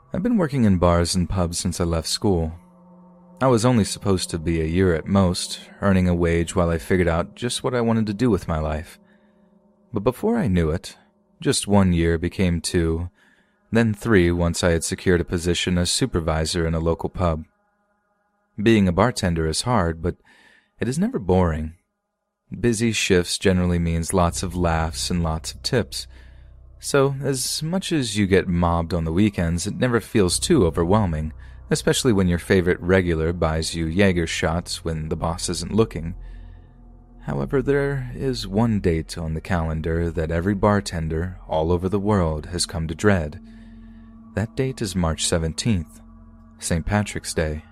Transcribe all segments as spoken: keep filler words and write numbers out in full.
I've been working in bars and pubs since I left school. I was only supposed to be a year at most, earning a wage while I figured out just what I wanted to do with my life. But before I knew it, just one year became two, then three once I had secured a position as supervisor in a local pub. Being a bartender is hard, but it is never boring. Busy shifts generally means lots of laughs and lots of tips. So, as much as you get mobbed on the weekends, it never feels too overwhelming, especially when your favorite regular buys you Jaeger shots when the boss isn't looking. However, there is one date on the calendar that every bartender all over the world has come to dread. That date is March seventeenth, Saint Patrick's Day.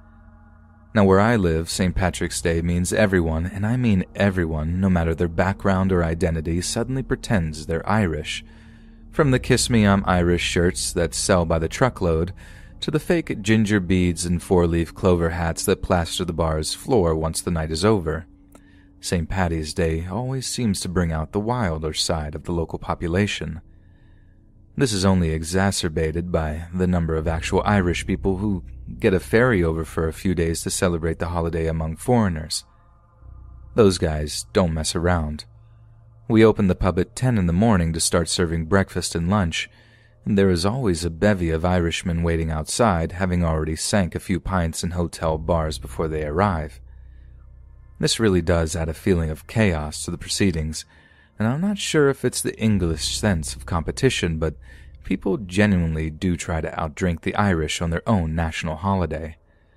Now, where I live, Saint Patrick's Day means everyone, and I mean everyone, no matter their background or identity, suddenly pretends they're Irish. From the Kiss Me I'm Irish shirts that sell by the truckload, to the fake ginger beads and four-leaf clover hats that plaster the bar's floor once the night is over. Saint Patty's Day always seems to bring out the wilder side of the local population. This is only exacerbated by the number of actual Irish people who get a ferry over for a few days to celebrate the holiday among foreigners. Those guys don't mess around. We open the pub at ten in the morning to start serving breakfast and lunch, and there is always a bevy of Irishmen waiting outside, having already sank a few pints in hotel bars before they arrive. This really does add a feeling of chaos to the proceedings, and I'm not sure if it's the English sense of competition, but people genuinely do try to outdrink the Irish on their own national holiday.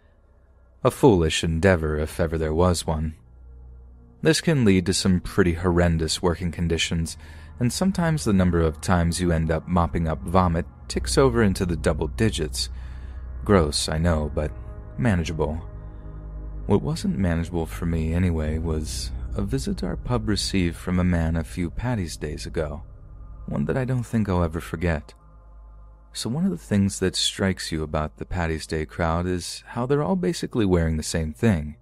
A foolish endeavor if ever there was one. This can lead to some pretty horrendous working conditions, and sometimes the number of times you end up mopping up vomit ticks over into the double digits. Gross, I know, but manageable. What wasn't manageable for me anyway was a visit our pub received from a man a few Paddy's days ago, one that I don't think I'll ever forget. So one of the things that strikes you about the Paddy's Day crowd is how they're all basically wearing the same thing.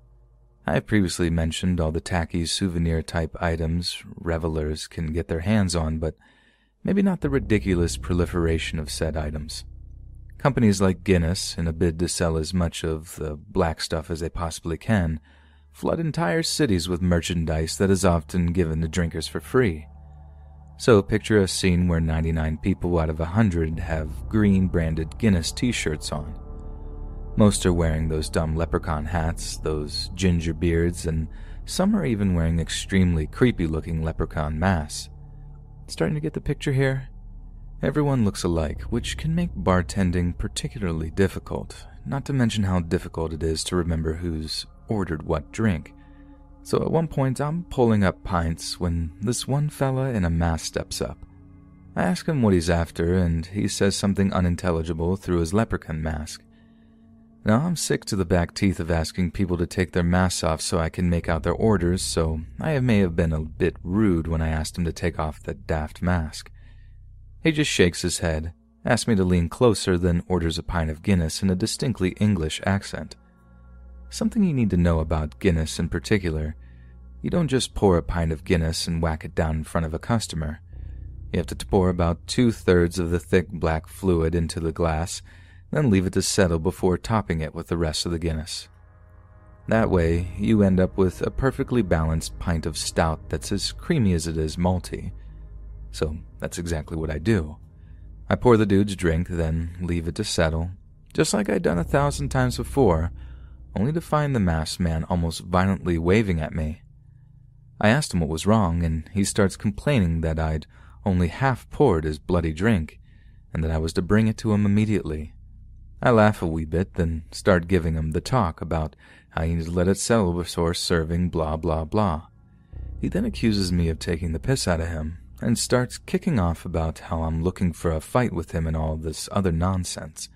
I have previously mentioned all the tacky souvenir-type items revelers can get their hands on, but maybe not the ridiculous proliferation of said items. Companies like Guinness, in a bid to sell as much of the black stuff as they possibly can, flood entire cities with merchandise that is often given to drinkers for free. So picture a scene where ninety-nine people out of one hundred have green-branded Guinness t-shirts on. Most are wearing those dumb leprechaun hats, those ginger beards, and some are even wearing extremely creepy-looking leprechaun masks. Starting to get the picture here? Everyone looks alike, which can make bartending particularly difficult, not to mention how difficult it is to remember who's ordered what drink. So at one point, I'm pulling up pints when this one fella in a mask steps up. I ask him what he's after, and he says something unintelligible through his leprechaun mask. Now, I'm sick to the back teeth of asking people to take their masks off so I can make out their orders, so I may have been a bit rude when I asked him to take off that daft mask. He just shakes his head, asks me to lean closer, then orders a pint of Guinness in a distinctly English accent. Something you need to know about Guinness in particular: you don't just pour a pint of Guinness and whack it down in front of a customer. You have to pour about two-thirds of the thick black fluid into the glass, then leave it to settle before topping it with the rest of the Guinness. That way, you end up with a perfectly balanced pint of stout that's as creamy as it is malty. So that's exactly what I do. I pour the dude's drink, then leave it to settle, just like I'd done a thousand times before, only to find the masked man almost violently waving at me. I asked him what was wrong, and he starts complaining that I'd only half poured his bloody drink, and that I was to bring it to him immediately. I laugh a wee bit, then start giving him the talk about how you need to let it settle before serving blah blah blah. He then accuses me of taking the piss out of him, and starts kicking off about how I'm looking for a fight with him and all this other nonsense.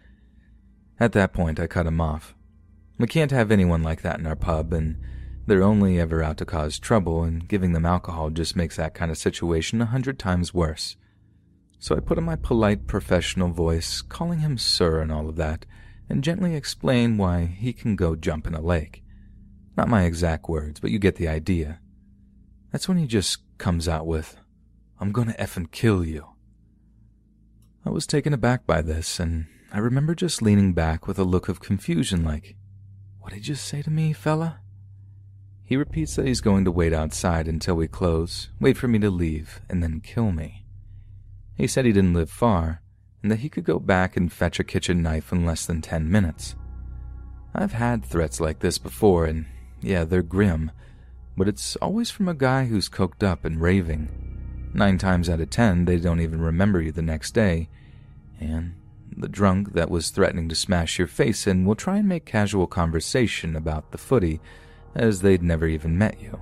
At that point, I cut him off. We can't have anyone like that in our pub, and they're only ever out to cause trouble, and giving them alcohol just makes that kind of situation a hundred times worse. So I put on my polite professional voice, calling him sir and all of that, and gently explain why he can go jump in a lake. Not my exact words, but you get the idea. That's when he just comes out with, "I'm gonna effing kill you." I was taken aback by this, and I remember just leaning back with a look of confusion like, "What did you say to me, fella?" He repeats that he's going to wait outside until we close, wait for me to leave, and then kill me. He said he didn't live far, and that he could go back and fetch a kitchen knife in less than ten minutes. I've had threats like this before, and yeah, they're grim, but it's always from a guy who's coked up and raving. Nine times out of ten, they don't even remember you the next day, and the drunk that was threatening to smash your face in will try and make casual conversation about the footy, as they'd never even met you.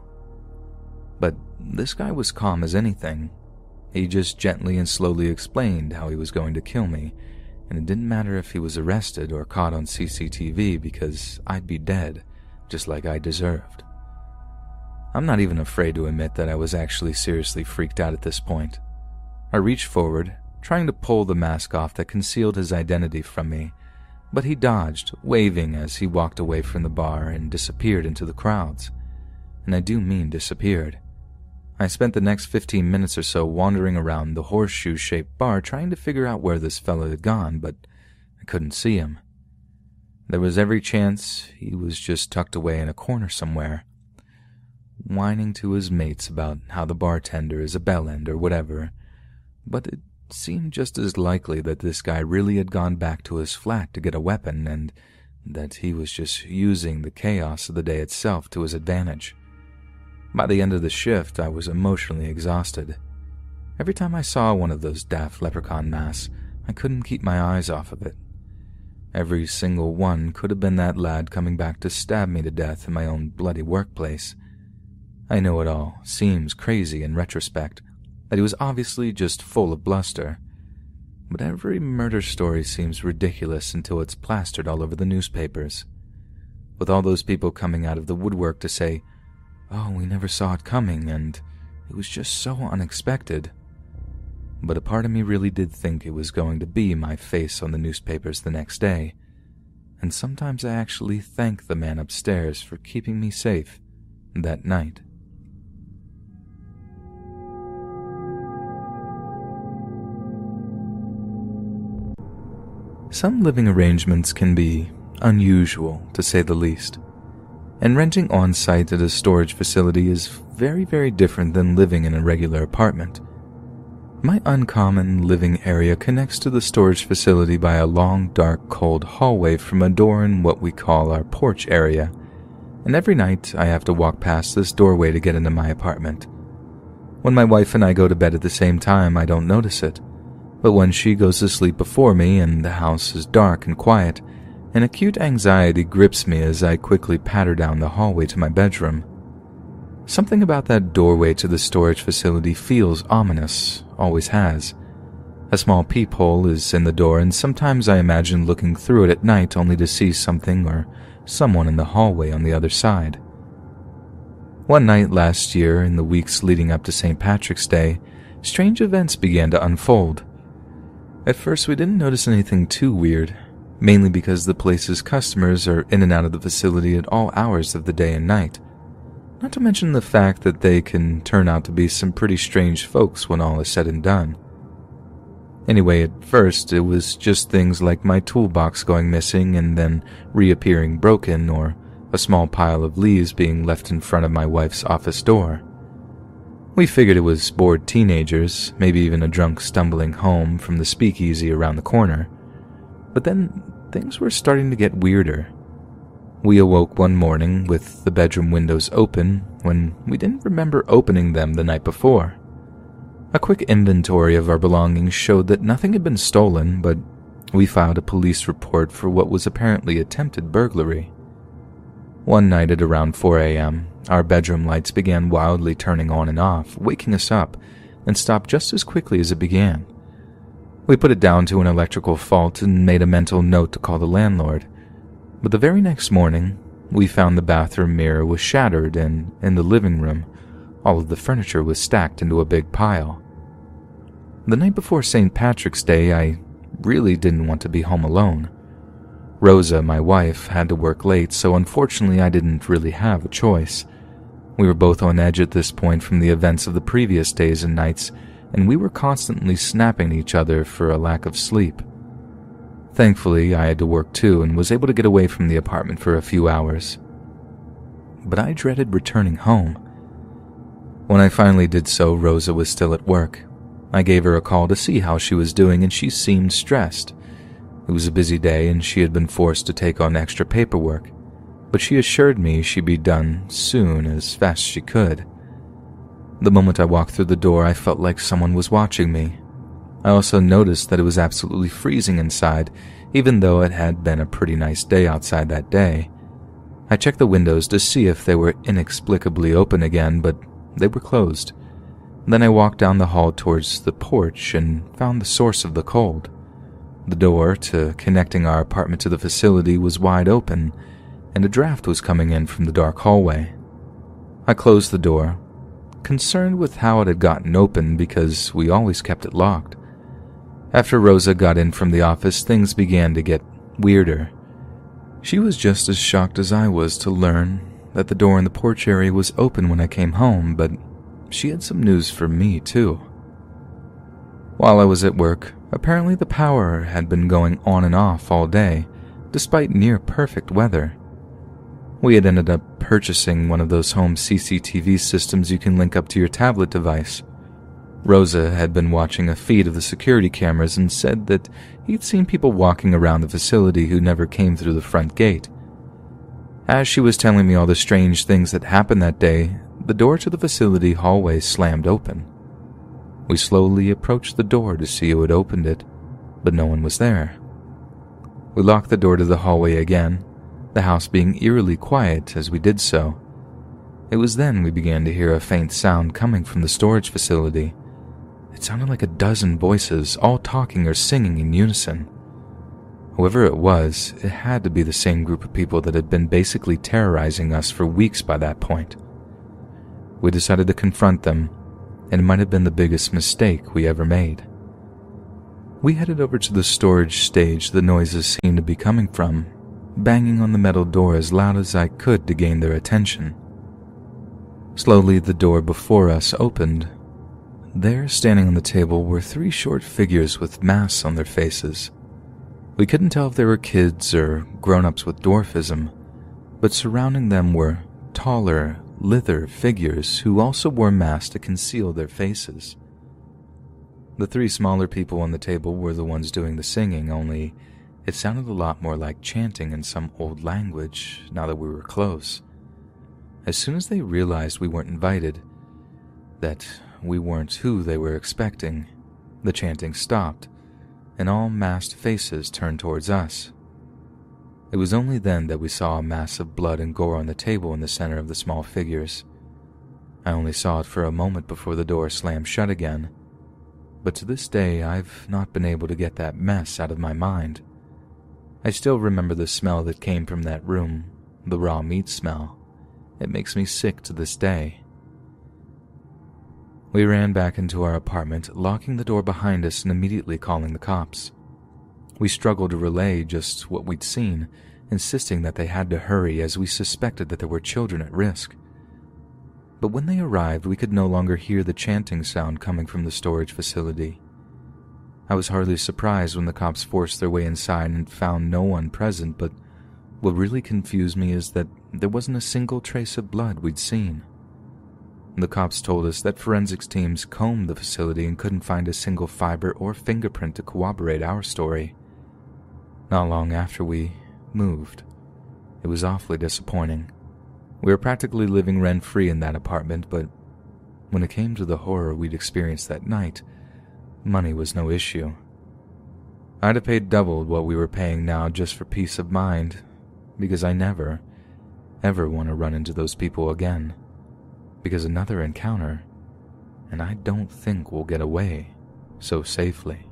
But this guy was calm as anything. He just gently and slowly explained how he was going to kill me, and it didn't matter if he was arrested or caught on C C T V because I'd be dead, just like I deserved. I'm not even afraid to admit that I was actually seriously freaked out at this point. I reached forward, trying to pull the mask off that concealed his identity from me, but he dodged, waving as he walked away from the bar and disappeared into the crowds. And I do mean disappeared. I spent the next fifteen minutes or so wandering around the horseshoe-shaped bar trying to figure out where this fellow had gone, but I couldn't see him. There was every chance he was just tucked away in a corner somewhere, whining to his mates about how the bartender is a bellend or whatever, but it seemed just as likely that this guy really had gone back to his flat to get a weapon and that he was just using the chaos of the day itself to his advantage. By the end of the shift, I was emotionally exhausted. Every time I saw one of those daft leprechaun masks, I couldn't keep my eyes off of it. Every single one could have been that lad coming back to stab me to death in my own bloody workplace. I know it all seems crazy in retrospect, that he was obviously just full of bluster. But every murder story seems ridiculous until it's plastered all over the newspapers. With all those people coming out of the woodwork to say, "Oh, we never saw it coming, and it was just so unexpected." But a part of me really did think it was going to be my face on the newspapers the next day, and sometimes I actually thank the man upstairs for keeping me safe that night. Some living arrangements can be unusual, to say the least, and renting on-site at a storage facility is very, very different than living in a regular apartment. My uncommon living area connects to the storage facility by a long, dark, cold hallway from a door in what we call our porch area, and every night I have to walk past this doorway to get into my apartment. When my wife and I go to bed at the same time, I don't notice it. But when she goes to sleep before me and the house is dark and quiet, an acute anxiety grips me as I quickly patter down the hallway to my bedroom. Something about that doorway to the storage facility feels ominous, always has. A small peephole is in the door, and sometimes I imagine looking through it at night only to see something or someone in the hallway on the other side. One night last year, in the weeks leading up to Saint Patrick's Day, strange events began to unfold. At first, we didn't notice anything too weird, mainly because the place's customers are in and out of the facility at all hours of the day and night. Not to mention the fact that they can turn out to be some pretty strange folks when all is said and done. Anyway, at first, it was just things like my toolbox going missing and then reappearing broken, or a small pile of leaves being left in front of my wife's office door. We figured it was bored teenagers, maybe even a drunk stumbling home from the speakeasy around the corner. But then things were starting to get weirder. We awoke one morning with the bedroom windows open when we didn't remember opening them the night before. A quick inventory of our belongings showed that nothing had been stolen, but we filed a police report for what was apparently attempted burglary. One night at around four a.m., our bedroom lights began wildly turning on and off, waking us up, and stopped just as quickly as it began. We put it down to an electrical fault and made a mental note to call the landlord. But the very next morning, we found the bathroom mirror was shattered, and in the living room, all of the furniture was stacked into a big pile. The night before Saint Patrick's Day, I really didn't want to be home alone. Rosa, my wife, had to work late, so unfortunately I didn't really have a choice. We were both on edge at this point from the events of the previous days and nights, and we were constantly snapping at each other for a lack of sleep. Thankfully, I had to work too and was able to get away from the apartment for a few hours. But I dreaded returning home. When I finally did so, Rosa was still at work. I gave her a call to see how she was doing, and she seemed stressed. It was a busy day and she had been forced to take on extra paperwork, but she assured me she'd be done soon, as fast as she could. The moment I walked through the door, I felt like someone was watching me. I also noticed that it was absolutely freezing inside, even though it had been a pretty nice day outside that day. I checked the windows to see if they were inexplicably open again, but they were closed. Then I walked down the hall towards the porch and found the source of the cold. The door to connecting our apartment to the facility was wide open, and a draft was coming in from the dark hallway. I closed the door, concerned with how it had gotten open because we always kept it locked. After Rosa got in from the office, things began to get weirder. She was just as shocked as I was to learn that the door in the porch area was open when I came home, but she had some news for me too. While I was at work, apparently the power had been going on and off all day, despite near-perfect weather. We had ended up purchasing one of those home C C T V systems you can link up to your tablet device. Rosa had been watching a feed of the security cameras and said that he'd seen people walking around the facility who never came through the front gate. As she was telling me all the strange things that happened that day, the door to the facility hallway slammed open. We slowly approached the door to see who had opened it, but no one was there. We locked the door to the hallway again, the house being eerily quiet as we did so. It was then we began to hear a faint sound coming from the storage facility. It sounded like a dozen voices, all talking or singing in unison. Whoever it was, it had to be the same group of people that had been basically terrorizing us for weeks by that point. We decided to confront them, and it might have been the biggest mistake we ever made. We headed over to the storage stage the noises seemed to be coming from, banging on the metal door as loud as I could to gain their attention. Slowly, the door before us opened. There, standing on the table, were three short figures with masks on their faces. We couldn't tell if they were kids or grown-ups with dwarfism, but surrounding them were taller, lither figures who also wore masks to conceal their faces. The three smaller people on the table were the ones doing the singing, only it sounded a lot more like chanting in some old language now that we were close. As soon as they realized we weren't invited, that we weren't who they were expecting, the chanting stopped, and all masked faces turned towards us. It was only then that we saw a mass of blood and gore on the table in the center of the small figures. I only saw it for a moment before the door slammed shut again, but to this day I've not been able to get that mess out of my mind. I still remember the smell that came from that room, the raw meat smell. It makes me sick to this day. We ran back into our apartment, locking the door behind us and immediately calling the cops. We struggled to relay just what we'd seen, insisting that they had to hurry as we suspected that there were children at risk. But when they arrived, we could no longer hear the chanting sound coming from the storage facility. I was hardly surprised when the cops forced their way inside and found no one present, but what really confused me is that there wasn't a single trace of blood we'd seen. The cops told us that forensics teams combed the facility and couldn't find a single fiber or fingerprint to corroborate our story. Not long after we moved. It was awfully disappointing. We were practically living rent-free in that apartment, but when it came to the horror we'd experienced that night, money was no issue. I'd have paid double what we were paying now just for peace of mind, because I never, ever want to run into those people again. Because another encounter, and I don't think we'll get away so safely.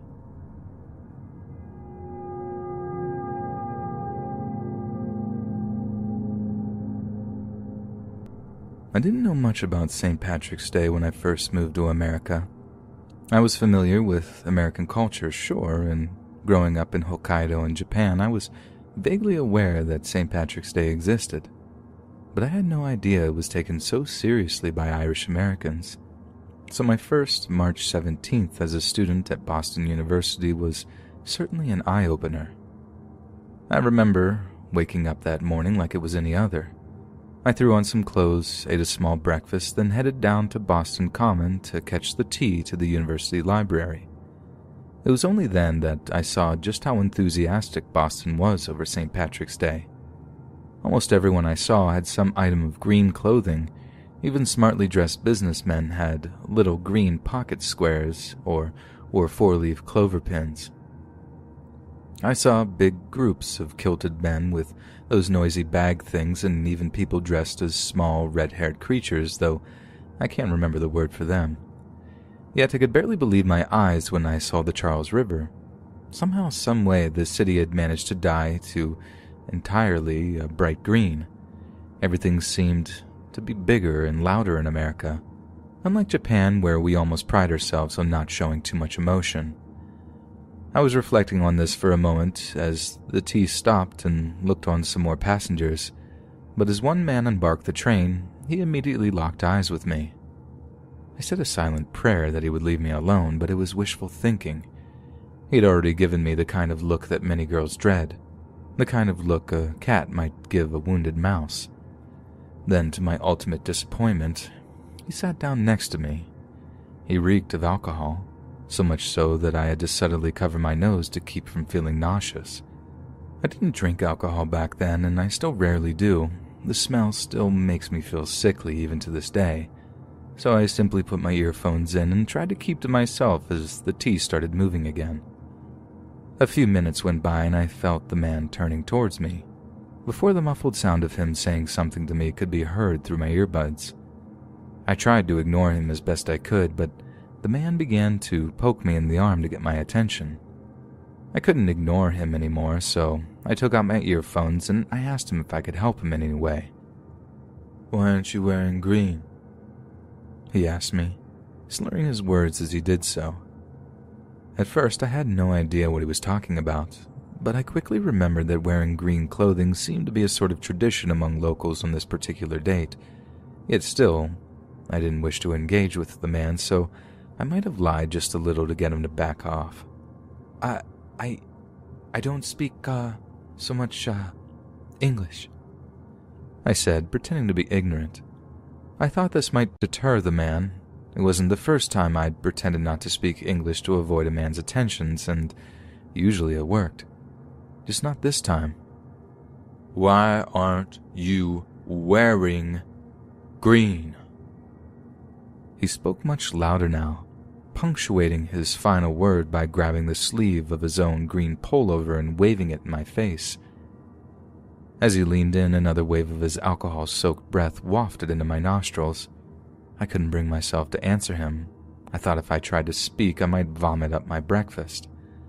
I didn't know much about Saint Patrick's Day when I first moved to America. I was familiar with American culture, sure, and growing up in Hokkaido in Japan, I was vaguely aware that Saint Patrick's Day existed. But I had no idea it was taken so seriously by Irish Americans. So my first March seventeenth as a student at Boston University was certainly an eye-opener. I remember waking up that morning like it was any other. I threw on some clothes, ate a small breakfast, then headed down to Boston Common to catch the T to the university library. It was only then that I saw just how enthusiastic Boston was over Saint Patrick's Day. Almost everyone I saw had some item of green clothing. Even smartly dressed businessmen had little green pocket squares or wore four-leaf clover pins. I saw big groups of kilted men with those noisy bag things, and even people dressed as small red-haired creatures, though I can't remember the word for them. Yet I could barely believe my eyes when I saw the Charles River. Somehow, some way, the city had managed to dye to entirely a bright green. Everything seemed to be bigger and louder in America, unlike Japan, where we almost pride ourselves on not showing too much emotion. I was reflecting on this for a moment as the T stopped and looked on some more passengers, but as one man embarked the train, he immediately locked eyes with me. I said a silent prayer that he would leave me alone, but it was wishful thinking. He had already given me the kind of look that many girls dread, the kind of look a cat might give a wounded mouse. Then, to my ultimate disappointment, he sat down next to me. He reeked of alcohol, so much so that I had to subtly cover my nose to keep from feeling nauseous. I didn't drink alcohol back then, and I still rarely do. The smell still makes me feel sickly even to this day. So I simply put my earphones in and tried to keep to myself as the T started moving again. A few minutes went by and I felt the man turning towards me, before the muffled sound of him saying something to me could be heard through my earbuds. I tried to ignore him as best I could, but the man began to poke me in the arm to get my attention. I couldn't ignore him anymore, so I took out my earphones and I asked him if I could help him in any way. "Why aren't you wearing green?" he asked me, slurring his words as he did so. At first, I had no idea what he was talking about, but I quickly remembered that wearing green clothing seemed to be a sort of tradition among locals on this particular date. Yet still, I didn't wish to engage with the man, so I might have lied just a little to get him to back off. I, I, I don't speak, uh, so much, uh, English," I said, pretending to be ignorant. I thought this might deter the man. It wasn't the first time I'd pretended not to speak English to avoid a man's attentions, and usually it worked. Just not this time. "Why aren't you wearing green?" He spoke much louder now, punctuating his final word by grabbing the sleeve of his own green pullover and waving it in my face. As he leaned in, another wave of his alcohol-soaked breath wafted into my nostrils. I couldn't bring myself to answer him. I thought if I tried to speak, I might vomit up my breakfast.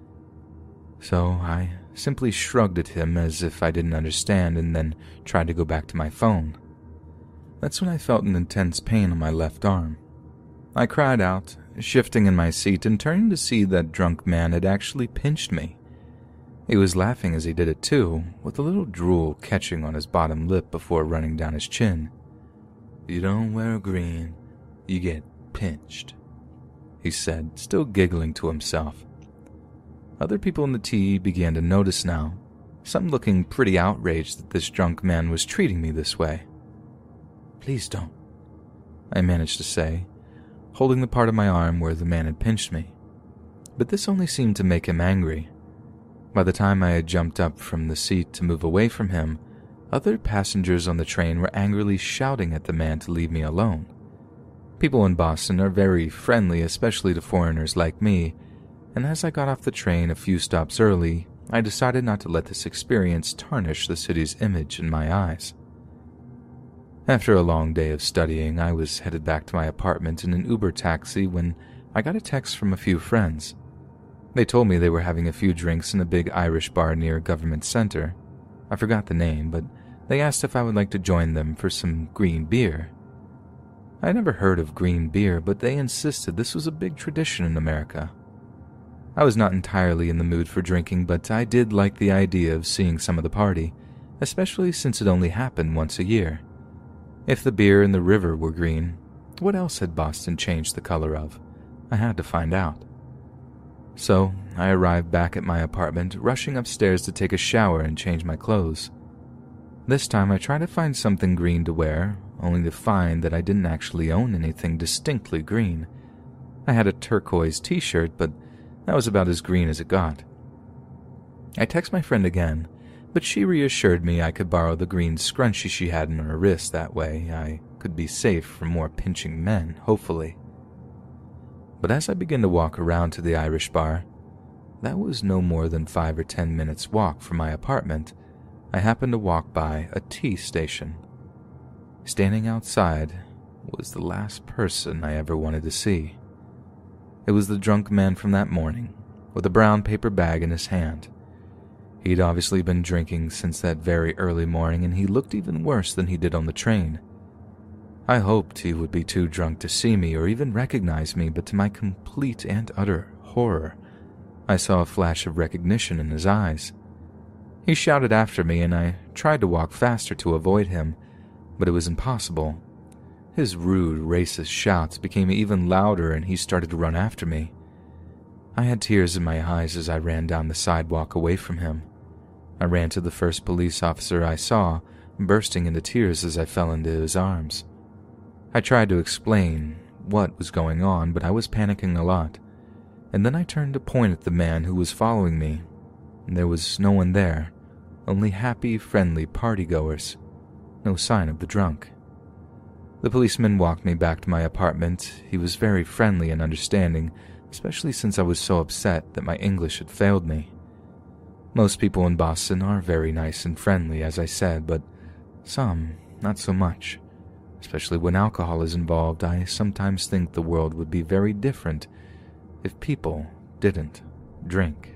So I simply shrugged at him as if I didn't understand and then tried to go back to my phone. That's when I felt an intense pain on my left arm. I cried out, shifting in my seat and turning to see that drunk man had actually pinched me. He was laughing as he did it too, with a little drool catching on his bottom lip before running down his chin. "You don't wear green, you get pinched," he said, still giggling to himself. Other people in the T began to notice now, some looking pretty outraged that this drunk man was treating me this way. "Please don't," I managed to say, holding the part of my arm where the man had pinched me. But this only seemed to make him angry. By the time I had jumped up from the seat to move away from him, other passengers on the train were angrily shouting at the man to leave me alone. People in Boston are very friendly, especially to foreigners like me, and as I got off the train a few stops early, I decided not to let this experience tarnish the city's image in my eyes. After a long day of studying, I was headed back to my apartment in an Uber taxi when I got a text from a few friends. They told me they were having a few drinks in a big Irish bar near Government Center. I forgot the name, but they asked if I would like to join them for some green beer. I had never heard of green beer, but they insisted this was a big tradition in America. I was not entirely in the mood for drinking, but I did like the idea of seeing some of the party, especially since it only happened once a year. If the beer in the river were green, what else had Boston changed the color of? I had to find out. So I arrived back at my apartment, rushing upstairs to take a shower and change my clothes. This time I tried to find something green to wear, only to find that I didn't actually own anything distinctly green. I had a turquoise t-shirt, but that was about as green as it got. I texted my friend again, but she reassured me I could borrow the green scrunchie she had in her wrist. That way I could be safe from more pinching men, hopefully. But as I began to walk around to the Irish bar, that was no more than five or ten minutes walk from my apartment, I happened to walk by a tea station. Standing outside was the last person I ever wanted to see. It was the drunk man from that morning, with a brown paper bag in his hand. He'd obviously been drinking since that very early morning, and he looked even worse than he did on the train. I hoped he would be too drunk to see me or even recognize me, but to my complete and utter horror, I saw a flash of recognition in his eyes. He shouted after me, and I tried to walk faster to avoid him, but it was impossible. His rude, racist shouts became even louder, and he started to run after me. I had tears in my eyes as I ran down the sidewalk away from him. I ran to the first police officer I saw, bursting into tears as I fell into his arms. I tried to explain what was going on, but I was panicking a lot, and then I turned to point at the man who was following me. There was no one there, only happy, friendly partygoers. No sign of the drunk. The policeman walked me back to my apartment. He was very friendly and understanding, especially since I was so upset that my English had failed me. Most people in Boston are very nice and friendly, as I said, but some not so much. Especially when alcohol is involved, I sometimes think the world would be very different if people didn't drink.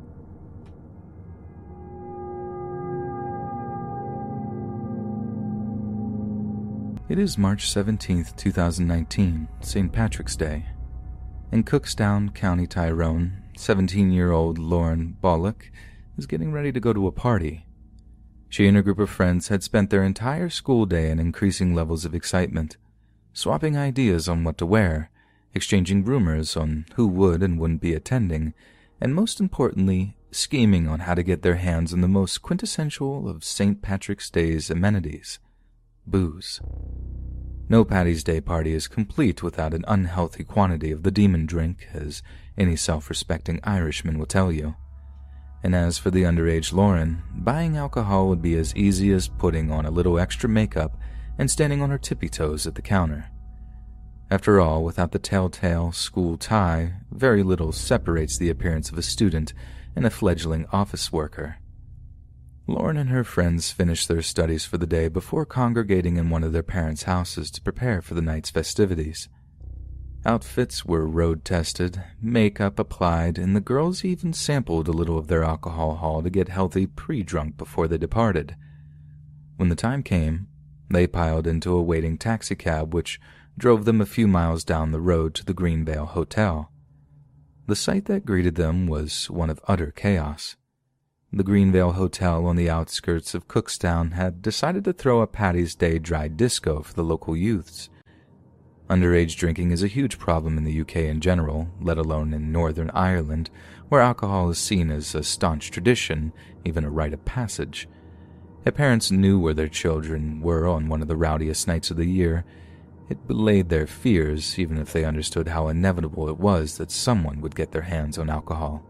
It is March seventeenth, two thousand nineteen, Saint Patrick's Day. In Cookstown, County Tyrone, seventeen-year-old Lauren Bollock is getting ready to go to a party. She and a group of friends had spent their entire school day in increasing levels of excitement, swapping ideas on what to wear, exchanging rumors on who would and wouldn't be attending, and most importantly, scheming on how to get their hands on the most quintessential of Saint Patrick's Day's amenities: booze. No Paddy's Day party is complete without an unhealthy quantity of the demon drink, as any self-respecting Irishman will tell you. And as for the underage Lauren, buying alcohol would be as easy as putting on a little extra makeup and standing on her tippy toes at the counter. After all, without the telltale school tie, very little separates the appearance of a student and a fledgling office worker. Lauren and her friends finished their studies for the day before congregating in one of their parents' houses to prepare for the night's festivities. Outfits were road-tested, makeup applied, and the girls even sampled a little of their alcohol haul to get healthy pre-drunk before they departed. When the time came, they piled into a waiting taxicab which drove them a few miles down the road to the Greenvale Hotel. The sight that greeted them was one of utter chaos. The Greenvale Hotel on the outskirts of Cookstown had decided to throw a Paddy's Day dry disco for the local youths. Underage drinking is a huge problem in the U K in general, let alone in Northern Ireland, where alcohol is seen as a staunch tradition, even a rite of passage. If parents knew where their children were on one of the rowdiest nights of the year, it belayed their fears, even if they understood how inevitable it was that someone would get their hands on alcohol.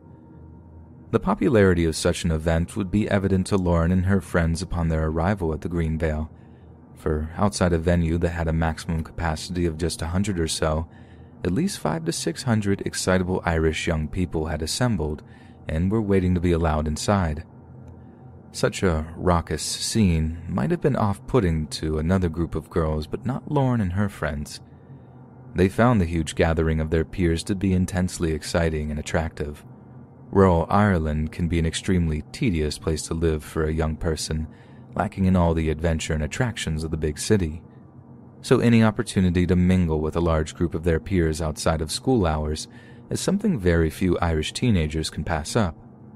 The popularity of such an event would be evident to Lauren and her friends upon their arrival at the Greenvale, for outside a venue that had a maximum capacity of just a hundred or so, at least five to six hundred excitable Irish young people had assembled and were waiting to be allowed inside. Such a raucous scene might have been off-putting to another group of girls, but not Lauren and her friends. They found the huge gathering of their peers to be intensely exciting and attractive. Rural Ireland can be an extremely tedious place to live for a young person, lacking in all the adventure and attractions of the big city. So any opportunity to mingle with a large group of their peers outside of school hours is something very few Irish teenagers can pass up.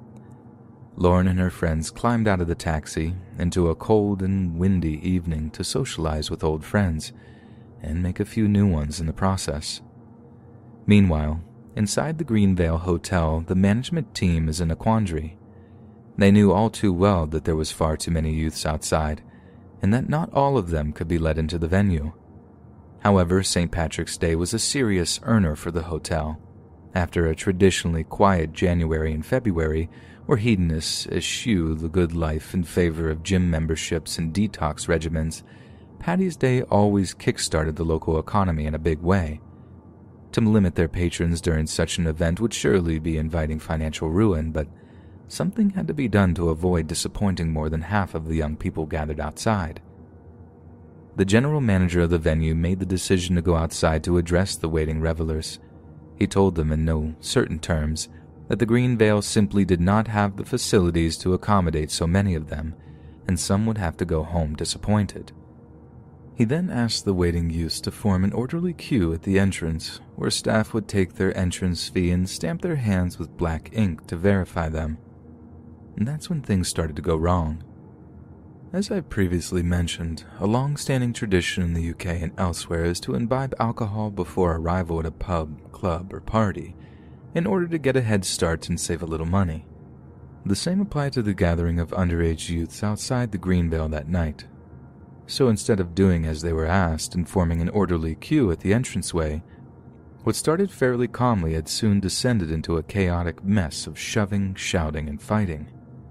Lauren and her friends climbed out of the taxi into a cold and windy evening to socialize with old friends and make a few new ones in the process. Meanwhile, Inside the Greenvale Hotel, the management team is in a quandary. They knew all too well that there was far too many youths outside, and that not all of them could be let into the venue. However, Saint Patrick's Day was a serious earner for the hotel. After a traditionally quiet January and February, where hedonists eschew the good life in favor of gym memberships and detox regimens, Paddy's Day always kick-started the local economy in a big way. To limit their patrons during such an event would surely be inviting financial ruin, but something had to be done to avoid disappointing more than half of the young people gathered outside. The general manager of the venue made the decision to go outside to address the waiting revelers. He told them in no certain terms that the Greenvale simply did not have the facilities to accommodate so many of them, and some would have to go home disappointed. He then asked the waiting youths to form an orderly queue at the entrance, where staff would take their entrance fee and stamp their hands with black ink to verify them. And that's when things started to go wrong. As I previously mentioned, a long-standing tradition in the U K and elsewhere is to imbibe alcohol before arrival at a pub, club, or party, in order to get a head start and save a little money. The same applied to the gathering of underage youths outside the Greenvale that night. So instead of doing as they were asked and forming an orderly queue at the entranceway, what started fairly calmly had soon descended into a chaotic mess of shoving, shouting, and fighting.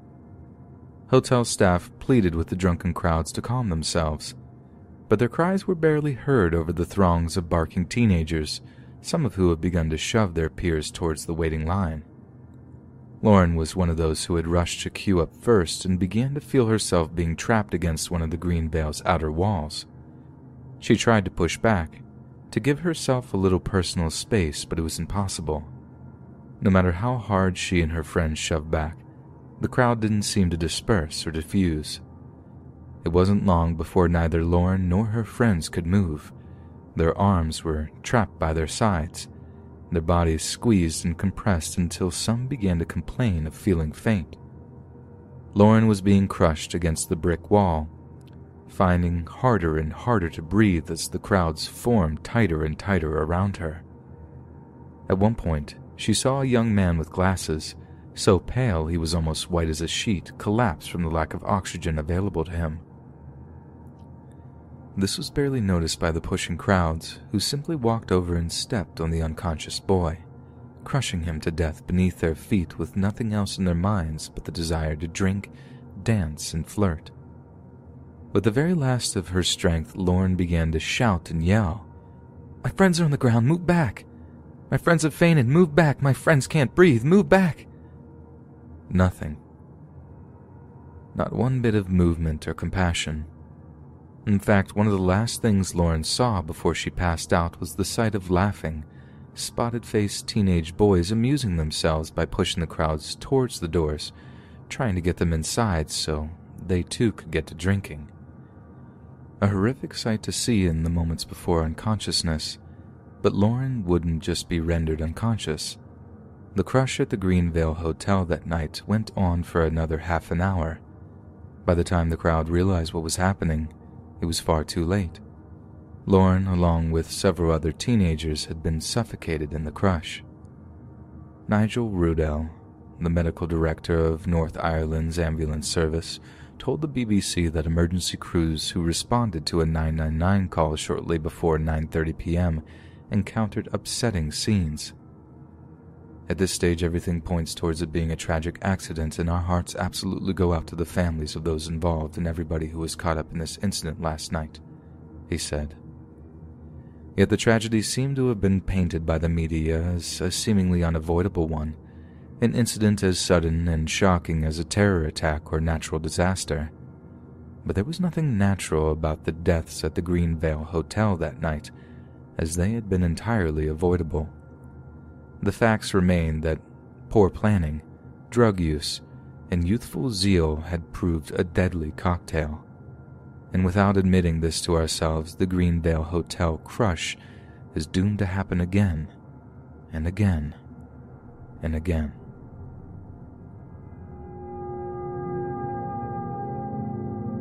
Hotel staff pleaded with the drunken crowds to calm themselves, but their cries were barely heard over the throngs of barking teenagers, some of who had begun to shove their peers towards the waiting line. Lauren was one of those who had rushed to queue up first and began to feel herself being trapped against one of the Greenvale's outer walls. She tried to push back, to give herself a little personal space, but it was impossible. No matter how hard she and her friends shoved back, the crowd didn't seem to disperse or diffuse. It wasn't long before neither Lauren nor her friends could move. Their arms were trapped by their sides, their bodies squeezed and compressed until some began to complain of feeling faint. Lauren was being crushed against the brick wall, finding harder and harder to breathe as the crowds formed tighter and tighter around her. At one point, she saw a young man with glasses, so pale he was almost white as a sheet, collapse from the lack of oxygen available to him. This was barely noticed by the pushing crowds, who simply walked over and stepped on the unconscious boy, crushing him to death beneath their feet with nothing else in their minds but the desire to drink, dance, and flirt. With the very last of her strength, Lauren began to shout and yell, "My friends are on the ground, move back! My friends have fainted, move back! My friends can't breathe, move back!" Nothing. Not one bit of movement or compassion. In fact, one of the last things Lauren saw before she passed out was the sight of laughing, spotted-faced teenage boys amusing themselves by pushing the crowds towards the doors, trying to get them inside so they too could get to drinking. A horrific sight to see in the moments before unconsciousness, but Lauren wouldn't just be rendered unconscious. The crush at the Greenvale Hotel that night went on for another half an hour. By the time the crowd realized what was happening, it was far too late. Lauren, along with several other teenagers, had been suffocated in the crush. Nigel Rudell, the medical director of North Ireland's ambulance service, told the B B C that emergency crews who responded to a nine nine nine call shortly before nine thirty p m encountered upsetting scenes. At this stage, everything points towards it being a tragic accident, and our hearts absolutely go out to the families of those involved and everybody who was caught up in this incident last night, he said. Yet the tragedy seemed to have been painted by the media as a seemingly unavoidable one, an incident as sudden and shocking as a terror attack or natural disaster. But there was nothing natural about the deaths at the Greenvale Hotel that night, as they had been entirely avoidable. The facts remained that poor planning, drug use, and youthful zeal had proved a deadly cocktail. And without admitting this to ourselves, the Greenvale Hotel crush is doomed to happen again, and again, and again.